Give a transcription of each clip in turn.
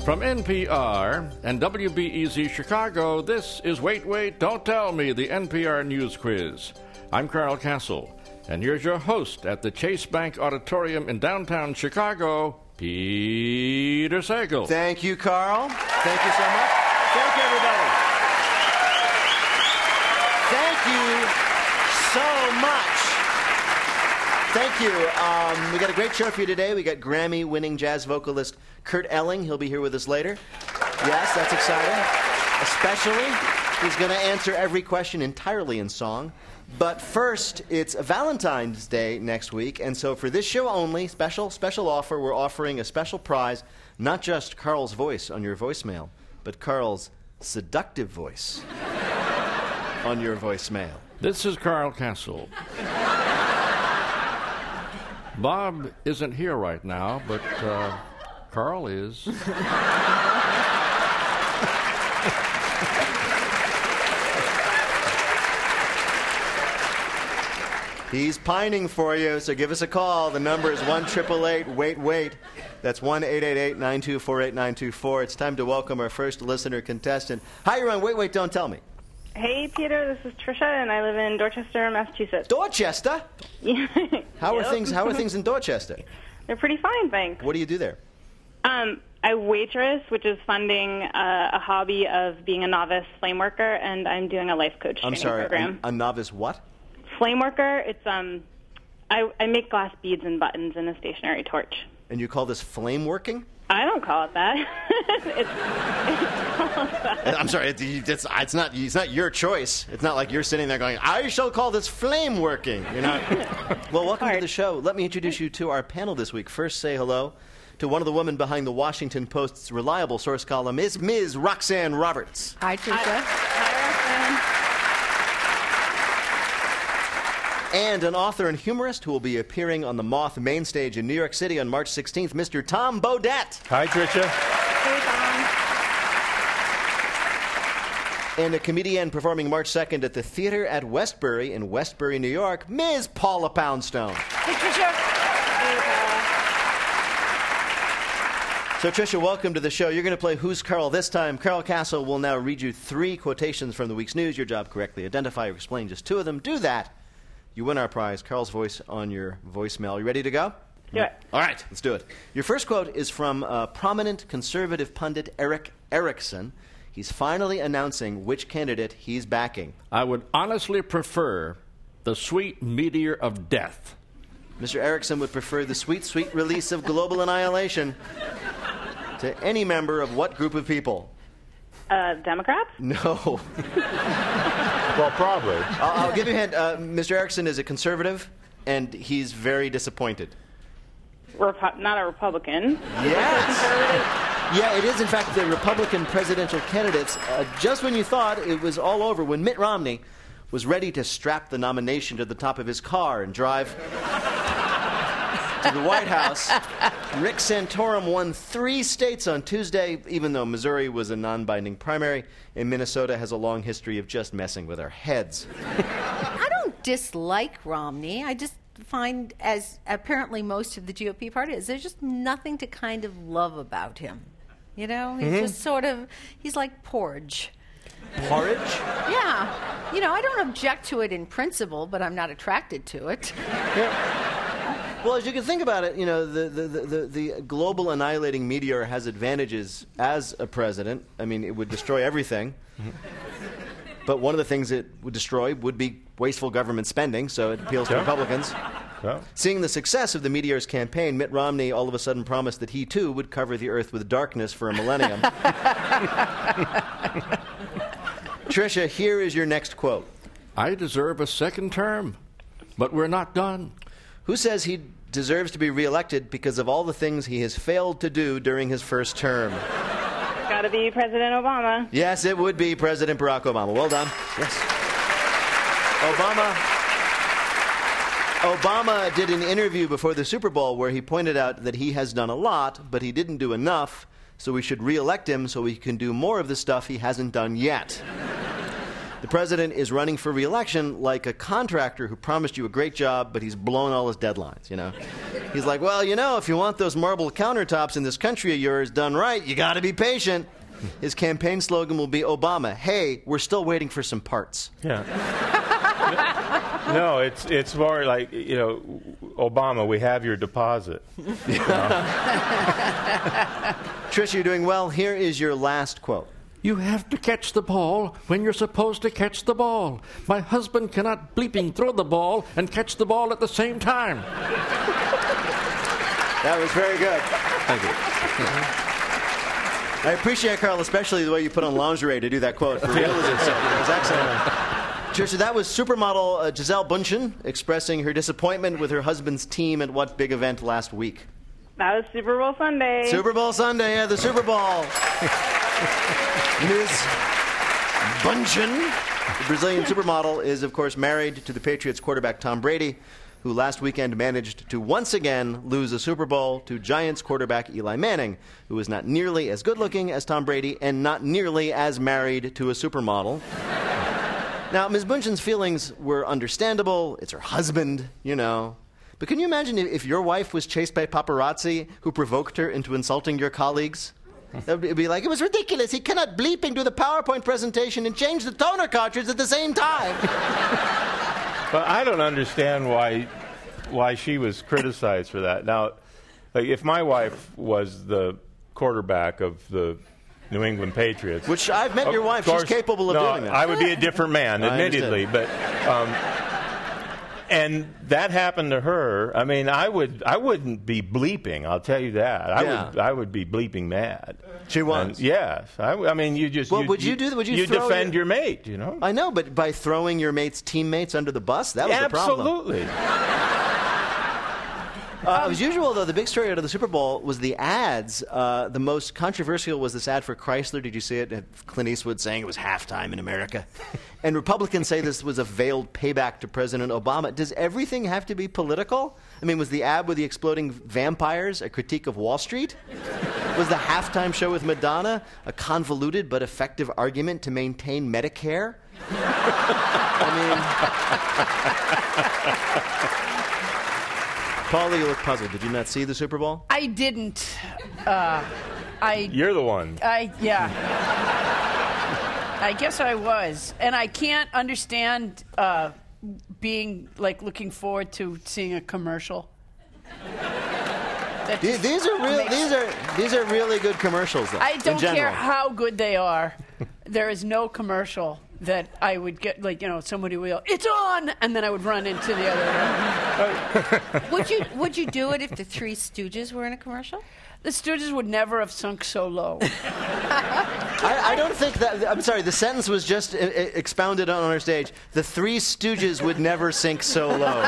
From NPR and WBEZ Chicago, this is Wait, Wait, Don't Tell Me, the NPR News Quiz. I'm Carl Castle, and here's your host at the Chase Bank Auditorium in downtown Chicago, Peter Sagal. Thank you, Carl. Thank you so much. Thank you, everybody. Thank you so much. Thank you. We got a great show for you today. We got Grammy-winning jazz vocalist Kurt Elling. He'll be here with us later. Yes, that's exciting. Especially, he's going to answer every question entirely in song. But first, it's Valentine's Day next week, and so for this show only, special offer, we're offering a special prize, not just Carl's voice on your voicemail, but Carl's seductive voice on your voicemail. This is Carl Castle. Bob isn't here right now, but Carl is. He's pining for you, so give us a call. The number is 1-888-WAIT-WAIT. That's 1-888-924-8924. It's time to welcome our first listener contestant. Hi, you're on Wait, Wait, Don't Tell Me. Hey, Peter, this is Trisha, and I live in Dorchester, Massachusetts. Dorchester? Yeah. How are things in Dorchester? They're pretty fine, thanks. What do you do there? I waitress, which is funding a hobby of being a novice flame worker, and I'm doing a life coach training program. A novice what? Flame worker, it's I make glass beads and buttons in a stationary torch. And you call this flame working? I don't call it that. it's called that. I'm sorry, it's not your choice. It's not like you're sitting there going, I shall call this flame working. You're not. Well, welcome to the show. Let me introduce you to our panel this week. First, say hello to one of the women behind the Washington Post's reliable source column, is Ms. Roxanne Roberts. Hi, Trisha. Hi, Roxanne. And an author and humorist who will be appearing on the Moth main stage in New York City on March 16th, Mr. Tom Bodett. Hi, Tricia. Hey, Tom. And a comedian performing March 2nd at the Theater at Westbury in Westbury, New York, Ms. Paula Poundstone. Hey, Trisha. Hey, Paula. So, Tricia, welcome to the show. You're going to play Who's Carl this time. Carl Castle will now read you 3 quotations from the week's news. Your job, correctly identify or explain just 2 of them. Do that. You win our prize, Carl's voice on your voicemail. You ready to go? Do it. All right, let's do it. Your first quote is from prominent conservative pundit Eric Erickson. He's finally announcing which candidate he's backing. I would honestly prefer the sweet meteor of death. Mr. Erickson would prefer the sweet, sweet release of global annihilation to any member of what group of people? Democrats? No. Well, probably. I'll give you a hint. Mr. Erickson is a conservative, and he's very disappointed. Not a Republican. Yes. Yeah, it is, in fact, the Republican presidential candidates. Just when you thought it was all over, when Mitt Romney was ready to strap the nomination to the top of his car and drive to the White House, Rick Santorum won 3 states on Tuesday, even though Missouri was a non-binding primary, and Minnesota has a long history of just messing with our heads. I don't dislike Romney. I just find, as apparently most of the GOP party is, there's just nothing to kind of love about him. You know, he's just sort of, he's like porridge. Porridge? Yeah. You know, I don't object to it in principle, but I'm not attracted to it. Yeah. Well, as you can think about it, you know, the global annihilating meteor has advantages as a president. I mean, it would destroy everything. But one of the things it would destroy would be wasteful government spending, so it appeals to Republicans. Yeah. Seeing the success of the meteor's campaign, Mitt Romney all of a sudden promised that he, too, would cover the earth with darkness for a millennium. Tricia, here is your next quote. I deserve a second term, but we're not done. Who says he deserves to be reelected because of all the things he has failed to do during his first term? Gotta be President Obama. Yes, it would be President Barack Obama. Well done. Yes. Obama did an interview before the Super Bowl where he pointed out that he has done a lot, but he didn't do enough, so we should re-elect him so he can do more of the stuff he hasn't done yet. The president is running for re-election like a contractor who promised you a great job, but he's blown all his deadlines, you know? He's like, well, you know, if you want those marble countertops in this country of yours done right, you got to be patient. His campaign slogan will be Obama, hey, we're still waiting for some parts. Yeah. No, it's more like, you know, Obama, we have your deposit. Tricia, you're doing well. Here is your last quote. You have to catch the ball when you're supposed to catch the ball. My husband cannot bleeping throw the ball and catch the ball at the same time. That was very good. Thank you. I appreciate, Carl, especially the way you put on lingerie to do that quote. For realism's sake. It was excellent. Tricia, that was supermodel Gisele Bundchen expressing her disappointment with her husband's team at what big event last week? That was Super Bowl Sunday. Super Bowl Sunday, yeah, the Super Bowl. Ms. Bundchen, the Brazilian supermodel, is, of course, married to the Patriots quarterback Tom Brady, who last weekend managed to once again lose a Super Bowl to Giants quarterback Eli Manning, who is not nearly as good-looking as Tom Brady and not nearly as married to a supermodel. Now, Ms. Bundchen's feelings were understandable. It's her husband, you know. But can you imagine if your wife was chased by paparazzi who provoked her into insulting your colleagues? That would be like, it was ridiculous. He cannot bleeping do the PowerPoint presentation and change the toner cartridge at the same time. But I don't understand why she was criticized for that. Now, like, if my wife was the quarterback of the New England Patriots, which I've met your wife, she's capable of doing that. I would be a different man, admittedly, but and that happened to her. I mean, I wouldn't be bleeping. I'll tell you that. I would be bleeping mad. She was. And yes. I mean, you just. Well, would you defend your mate? You know. I know, but by throwing your mate's teammates under the bus, that was the problem. Absolutely. As usual, though, the big story out of the Super Bowl was the ads. The most controversial was this ad for Chrysler. Did you see it? Clint Eastwood saying it was halftime in America. And Republicans say this was a veiled payback to President Obama. Does everything have to be political? I mean, was the ad with the exploding vampires a critique of Wall Street? Was the halftime show with Madonna a convoluted but effective argument to maintain Medicare? Paula, you look puzzled. Did you not see the Super Bowl? I didn't. You're the one. Yeah. I guess I was. And I can't understand being, like, looking forward to seeing a commercial. These are really good commercials, though. I don't care how good they are. There is no commercial that I would get, like, you know, somebody will, it's on, and then I would run into the other room. Would you do it if the Three Stooges were in a commercial? The Stooges would never have sunk so low. I don't think that. I'm sorry. The sentence was just expounded on our stage. The Three Stooges would never sink so low.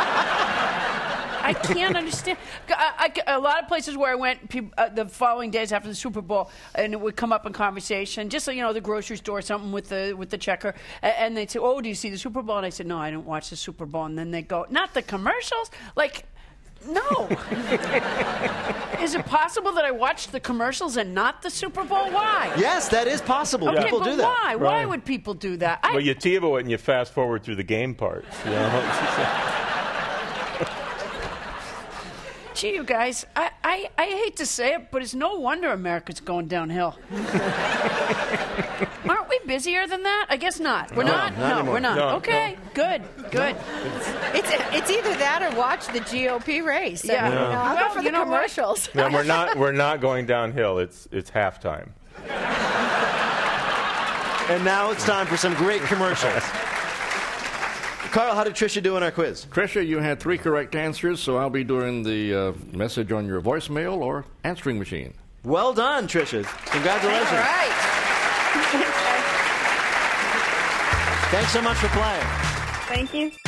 I can't understand. A lot of places where I went the following days after the Super Bowl, and it would come up in conversation, just like, you know, the grocery store, something with the checker, and they'd say, "Oh, do you see the Super Bowl?" And I said, "No, I don't watch the Super Bowl." And then they go, "Not the commercials?" Like, no. Is it possible that I watched the commercials and not the Super Bowl? Why? Yes, that is possible. Okay, people but do that. Why? Right. Why would people do that? Well, you TiVo it and you fast forward through the game parts. You know? Gee, you guys, I hate to say it, but it's no wonder America's going downhill. Aren't we busier than that? I guess not. We're not? No, we're not. No, okay, good. It's either that or watch the GOP race. Yeah. You know, I'll go for the commercials. No, we're not going downhill. It's halftime. And now it's time for some great commercials. Carl, how did Tricia do in our quiz? Tricia, you had 3 correct answers, so I'll be doing the message on your voicemail or answering machine. Well done, Tricia. Congratulations. All right. Thanks so much for playing. Thank you.